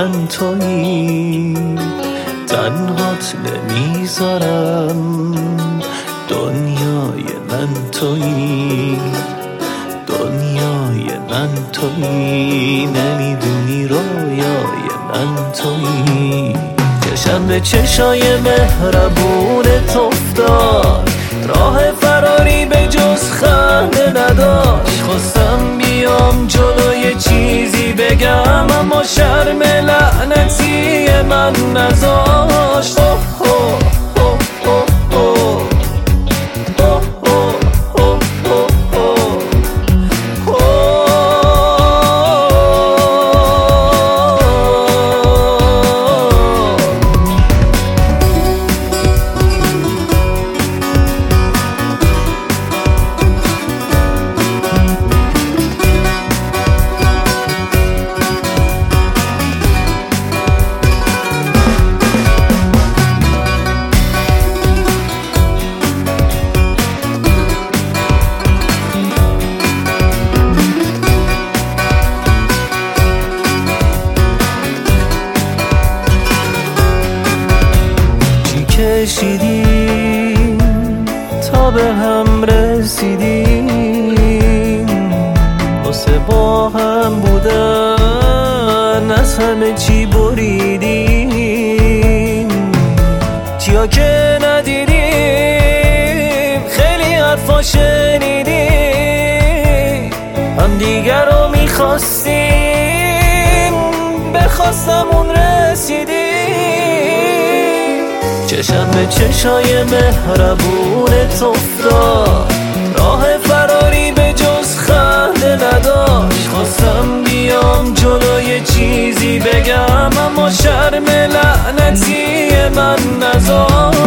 من تویی، تنهات نمیذارم، دنیای من تویی، دنیای من تویی، نمیدونی رویای من تویی. چشم به چشای مهربونت افتاد، راه فراری به جز خنده نداشت. خواستم بیام جلوی چیزی بگم، اما شرم لعنتی من نذاشت. کشیدیم تا به هم رسیدیم، واسه با هم بودن از همه چی بریدیم. چیا که ندیدیم خیلی حرفا شنیدیم، هم دیگر رو میخواستیم به خواستمون رسیدیم. چشم به چشای مهربونت افتاد، راه فراری به جز خنده نداشت. خواستم بیام جلوی چیزی بگم، اما شرم لعنتی من نذاشت.